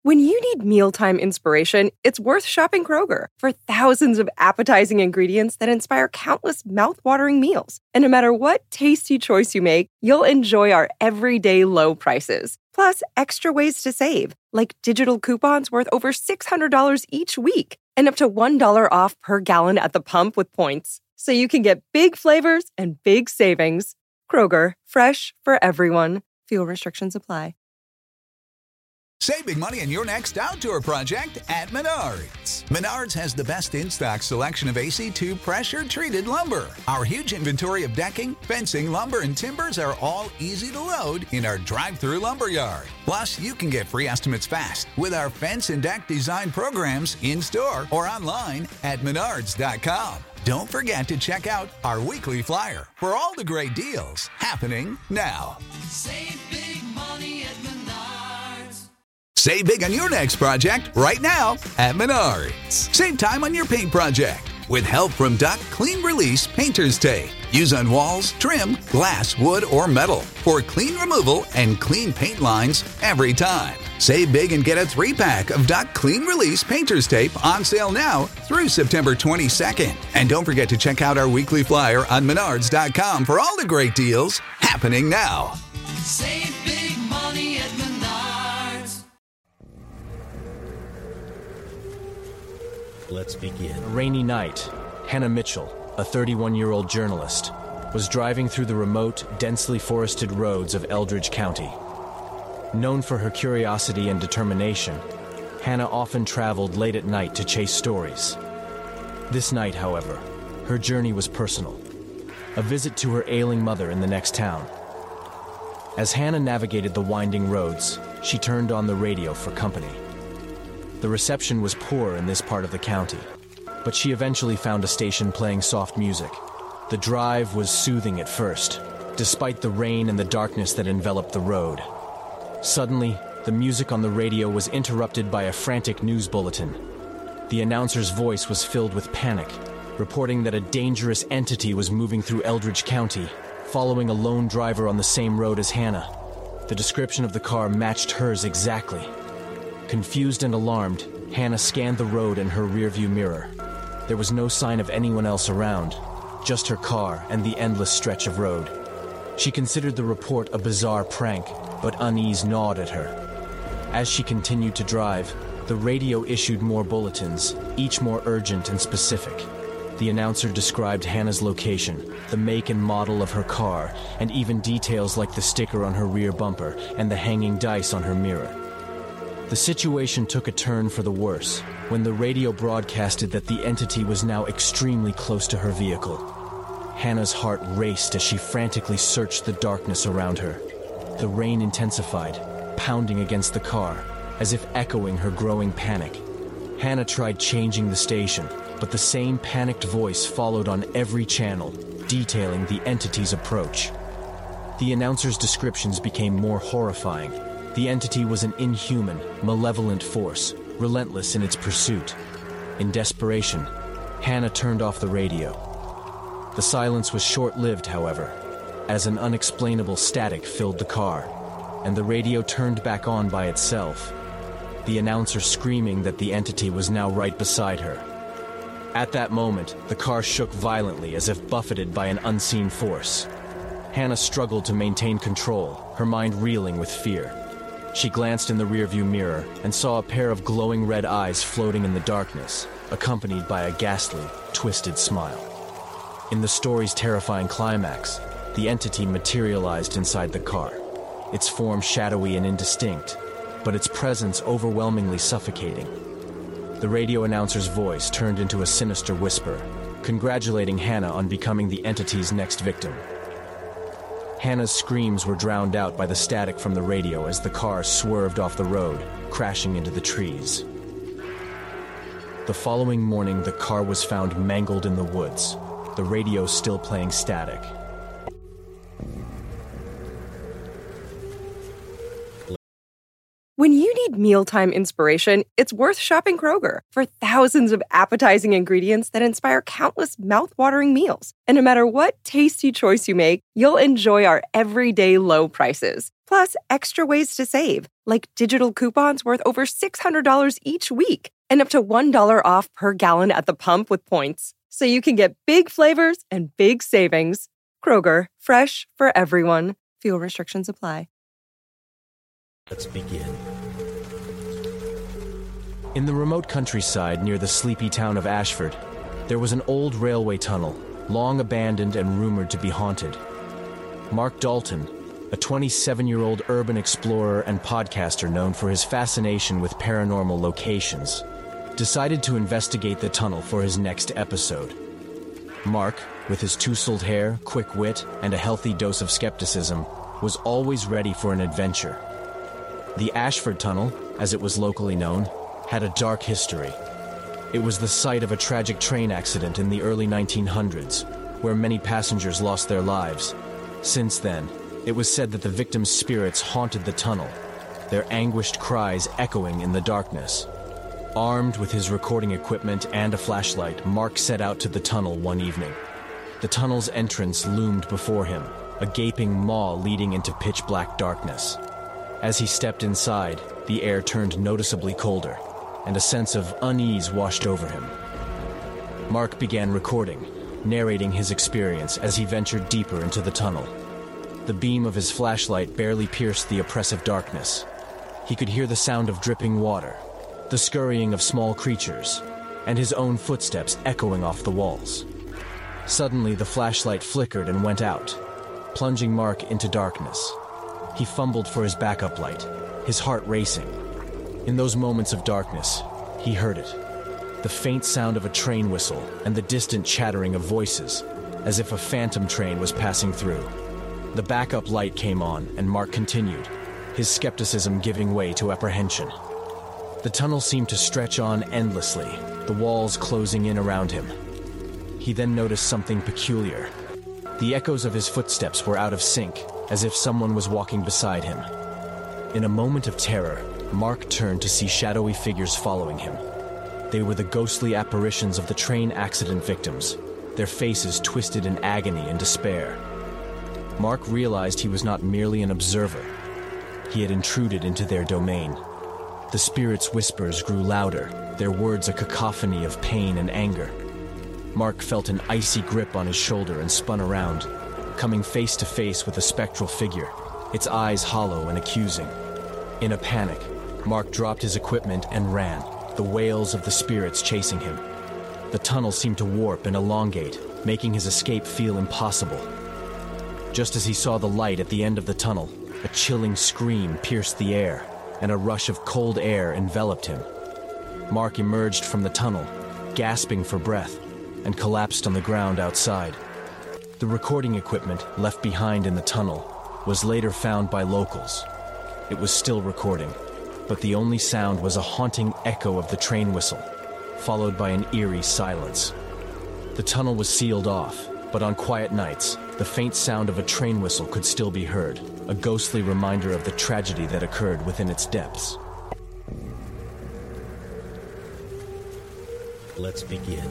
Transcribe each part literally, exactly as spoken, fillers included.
When you need mealtime inspiration, it's worth shopping Kroger for thousands of appetizing ingredients that inspire countless mouth-watering meals. And no matter what tasty choice you make, you'll enjoy our everyday low prices. Plus, extra ways to save, like digital coupons worth over six hundred dollars each week and up to one dollar off per gallon at the pump with points. So you can get big flavors and big savings. Kroger, fresh for everyone. Fuel restrictions apply. Save big money on your next outdoor project at Menards. Menards has the best in-stock selection of A C two pressure-treated lumber. Our huge inventory of decking, fencing, lumber, and timbers are all easy to load in our drive-through lumber yard. Plus, you can get free estimates fast with our fence and deck design programs in-store or online at menards dot com. Don't forget to check out our weekly flyer for all the great deals happening now. Save big money at Menards. Save big on your next project right now at Menards. Save time on your paint project with help from Duck Clean Release Painter's Tape. Use on walls, trim, glass, wood, or metal for clean removal and clean paint lines every time. Save big and get a three-pack of Duck Clean Release Painter's Tape on sale now through September twenty-second. And don't forget to check out our weekly flyer on menards dot com for all the great deals happening now. Save big money at Menards. Let's begin. A rainy night, Hannah Mitchell, a thirty-one-year-old journalist, was driving through the remote, densely forested roads of Eldridge County. Known for her curiosity and determination, Hannah often traveled late at night to chase stories. This night, however, her journey was personal, a visit to her ailing mother in the next town. As Hannah navigated the winding roads, she turned on the radio for company. The reception was poor in this part of the county, but she eventually found a station playing soft music. The drive was soothing at first, despite the rain and the darkness that enveloped the road. Suddenly, the music on the radio was interrupted by a frantic news bulletin. The announcer's voice was filled with panic, reporting that a dangerous entity was moving through Eldridge County, following a lone driver on the same road as Hannah. The description of the car matched hers exactly. Confused and alarmed, Hannah scanned the road in her rearview mirror. There was no sign of anyone else around, just her car and the endless stretch of road. She considered the report a bizarre prank, but unease gnawed at her. As she continued to drive, the radio issued more bulletins, each more urgent and specific. The announcer described Hannah's location, the make and model of her car, and even details like the sticker on her rear bumper and the hanging dice on her mirror. The situation took a turn for the worse when the radio broadcasted that the entity was now extremely close to her vehicle. Hannah's heart raced as she frantically searched the darkness around her. The rain intensified, pounding against the car, as if echoing her growing panic. Hannah tried changing the station, but the same panicked voice followed on every channel, detailing the entity's approach. The announcer's descriptions became more horrifying. The entity was an inhuman, malevolent force, relentless in its pursuit. In desperation, Hannah turned off the radio. The silence was short-lived, however, as an unexplainable static filled the car, and the radio turned back on by itself, the announcer screaming that the entity was now right beside her. At that moment, the car shook violently as if buffeted by an unseen force. Hannah struggled to maintain control, her mind reeling with fear. She glanced in the rearview mirror and saw a pair of glowing red eyes floating in the darkness, accompanied by a ghastly, twisted smile. In the story's terrifying climax, the entity materialized inside the car, its form shadowy and indistinct, but its presence overwhelmingly suffocating. The radio announcer's voice turned into a sinister whisper, congratulating Hannah on becoming the entity's next victim. Hannah's screams were drowned out by the static from the radio as the car swerved off the road, crashing into the trees. The following morning, the car was found mangled in the woods, the radio still playing static. When you need mealtime inspiration, it's worth shopping Kroger for thousands of appetizing ingredients that inspire countless mouth-watering meals. And no matter what tasty choice you make, you'll enjoy our everyday low prices. Plus, extra ways to save, like digital coupons worth over six hundred dollars each week and up to one dollar off per gallon at the pump with points. So you can get big flavors and big savings. Kroger, fresh for everyone. Fuel restrictions apply. Let's begin. In the remote countryside near the sleepy town of Ashford, there was an old railway tunnel, long abandoned and rumored to be haunted. Mark Dalton, a twenty-seven-year-old urban explorer and podcaster known for his fascination with paranormal locations, decided to investigate the tunnel for his next episode. Mark, with his tousled hair, quick wit, and a healthy dose of skepticism, was always ready for an adventure. The Ashford Tunnel, as it was locally known, had a dark history. It was the site of a tragic train accident in the early nineteen hundreds, where many passengers lost their lives. Since then, it was said that the victims' spirits haunted the tunnel, their anguished cries echoing in the darkness. Armed with his recording equipment and a flashlight, Mark set out to the tunnel one evening. The tunnel's entrance loomed before him, a gaping maw leading into pitch-black darkness. As he stepped inside, the air turned noticeably colder, and a sense of unease washed over him. Mark began recording, narrating his experience as he ventured deeper into the tunnel. The beam of his flashlight barely pierced the oppressive darkness. He could hear the sound of dripping water, the scurrying of small creatures, and his own footsteps echoing off the walls. Suddenly, the flashlight flickered and went out, plunging Mark into darkness. He fumbled for his backup light, his heart racing. In those moments of darkness, he heard it. The faint sound of a train whistle and the distant chattering of voices, as if a phantom train was passing through. The backup light came on, and Mark continued, his skepticism giving way to apprehension. The tunnel seemed to stretch on endlessly, the walls closing in around him. He then noticed something peculiar. The echoes of his footsteps were out of sync, as if someone was walking beside him. In a moment of terror, Mark turned to see shadowy figures following him. They were the ghostly apparitions of the train accident victims, their faces twisted in agony and despair. Mark realized he was not merely an observer. He had intruded into their domain. The spirits' whispers grew louder, their words a cacophony of pain and anger. Mark felt an icy grip on his shoulder and spun around, coming face to face with a spectral figure, its eyes hollow and accusing. In a panic, Mark dropped his equipment and ran, the wails of the spirits chasing him. The tunnel seemed to warp and elongate, making his escape feel impossible. Just as he saw the light at the end of the tunnel, a chilling scream pierced the air, and a rush of cold air enveloped him. Mark emerged from the tunnel, gasping for breath, and collapsed on the ground outside. The recording equipment left behind in the tunnel was later found by locals. It was still recording, but the only sound was a haunting echo of the train whistle, followed by an eerie silence. The tunnel was sealed off, but on quiet nights, the faint sound of a train whistle could still be heard, a ghostly reminder of the tragedy that occurred within its depths. Let's begin.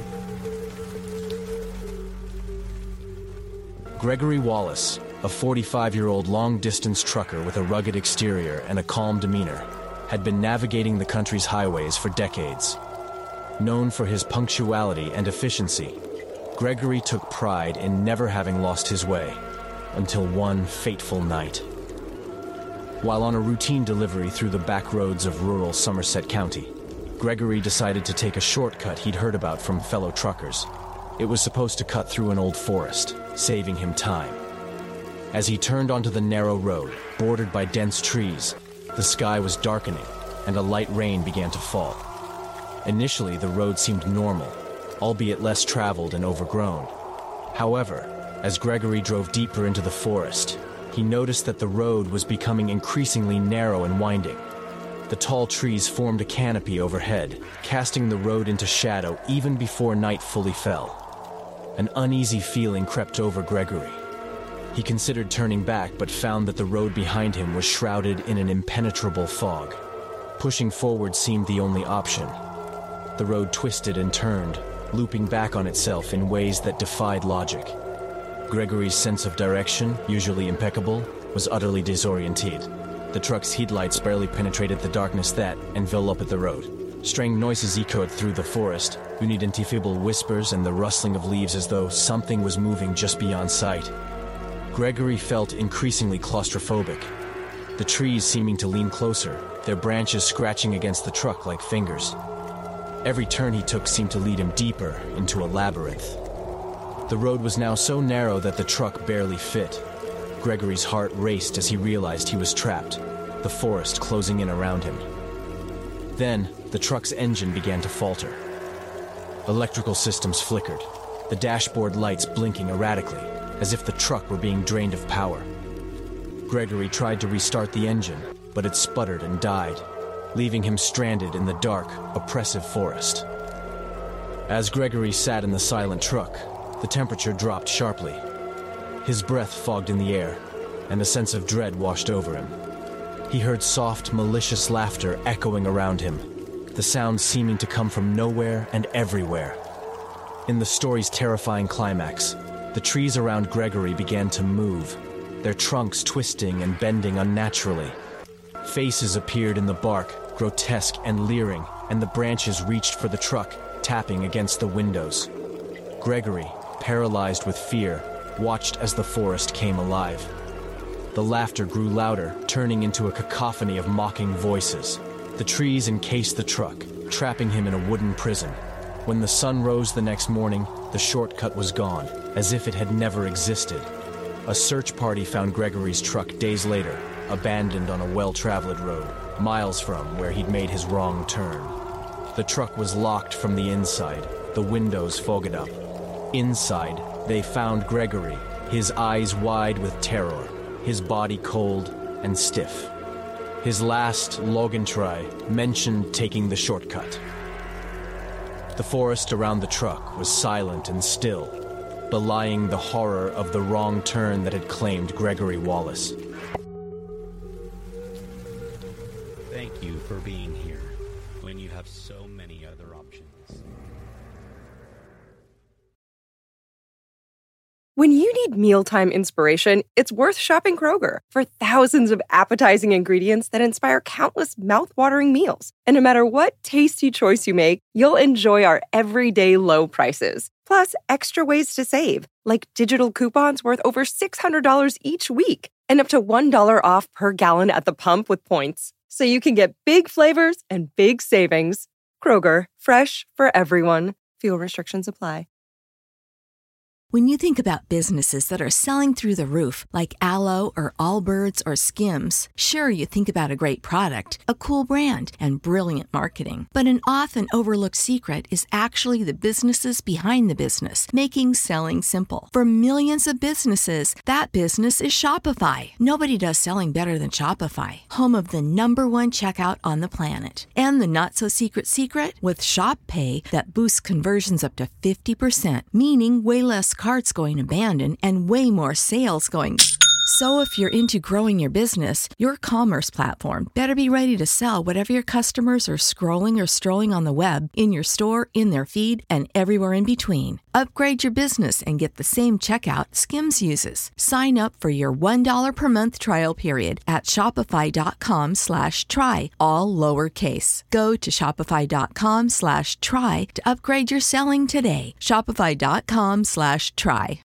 Gregory Wallace, a forty-five-year-old long-distance trucker with a rugged exterior and a calm demeanor, had been navigating the country's highways for decades. Known for his punctuality and efficiency, Gregory took pride in never having lost his way, until one fateful night. While on a routine delivery through the back roads of rural Somerset County, Gregory decided to take a shortcut he'd heard about from fellow truckers. It was supposed to cut through an old forest, saving him time. As he turned onto the narrow road, bordered by dense trees, the sky was darkening, and a light rain began to fall. Initially, the road seemed normal, albeit less traveled and overgrown. However, as Gregory drove deeper into the forest, he noticed that the road was becoming increasingly narrow and winding. The tall trees formed a canopy overhead, casting the road into shadow even before night fully fell. An uneasy feeling crept over Gregory. He considered turning back, but found that the road behind him was shrouded in an impenetrable fog. Pushing forward seemed the only option. The road twisted and turned, looping back on itself in ways that defied logic. Gregory's sense of direction, usually impeccable, was utterly disoriented. The truck's headlights barely penetrated the darkness that enveloped the road. Strange noises echoed through the forest, unidentifiable whispers and the rustling of leaves as though something was moving just beyond sight. Gregory felt increasingly claustrophobic, the trees seeming to lean closer, their branches scratching against the truck like fingers. Every turn he took seemed to lead him deeper into a labyrinth. The road was now so narrow that the truck barely fit. Gregory's heart raced as he realized he was trapped, the forest closing in around him. Then, the truck's engine began to falter. Electrical systems flickered, the dashboard lights blinking erratically, as if the truck were being drained of power. Gregory tried to restart the engine, but it sputtered and died, leaving him stranded in the dark, oppressive forest. As Gregory sat in the silent truck, the temperature dropped sharply. His breath fogged in the air, and a sense of dread washed over him. He heard soft, malicious laughter echoing around him, the sound seeming to come from nowhere and everywhere. In the story's terrifying climax, the trees around Gregory began to move, their trunks twisting and bending unnaturally. Faces appeared in the bark, grotesque and leering, and the branches reached for the truck, tapping against the windows. Gregory, paralyzed with fear, watched as the forest came alive. The laughter grew louder, turning into a cacophony of mocking voices. The trees encased the truck, trapping him in a wooden prison. When the sun rose the next morning, the shortcut was gone, as if it had never existed. A search party found Gregory's truck days later, abandoned on a well-traveled road, miles from where he'd made his wrong turn. The truck was locked from the inside, the windows fogged up. Inside, they found Gregory, his eyes wide with terror, his body cold and stiff. His last login try mentioned taking the shortcut. The forest around the truck was silent and still, belying the horror of the wrong turn that had claimed Gregory Wallace. Thank you for being here when you have so many other options. When you need mealtime inspiration, it's worth shopping Kroger for thousands of appetizing ingredients that inspire countless mouth-watering meals. And no matter what tasty choice you make, you'll enjoy our everyday low prices. Plus, extra ways to save, like digital coupons worth over six hundred dollars each week and up to one dollar off per gallon at the pump with points. So you can get big flavors and big savings. Kroger, fresh for everyone. Fuel restrictions apply. When you think about businesses that are selling through the roof, like Aloe or Allbirds or Skims, sure, you think about a great product, a cool brand, and brilliant marketing. But an often overlooked secret is actually the businesses behind the business, making selling simple. For millions of businesses, that business is Shopify. Nobody does selling better than Shopify, home of the number one checkout on the planet. And the not-so-secret secret? With Shop Pay, that boosts conversions up to fifty percent, meaning way less carts going abandoned and way more sales going. So if you're into growing your business, your commerce platform better be ready to sell whatever your customers are scrolling or strolling on the web, in your store, in their feed, and everywhere in between. Upgrade your business and get the same checkout Skims uses. Sign up for your one dollar per month trial period at shopify.com slash try, all lowercase. Go to shopify.com slash try to upgrade your selling today. Shopify.com slash try.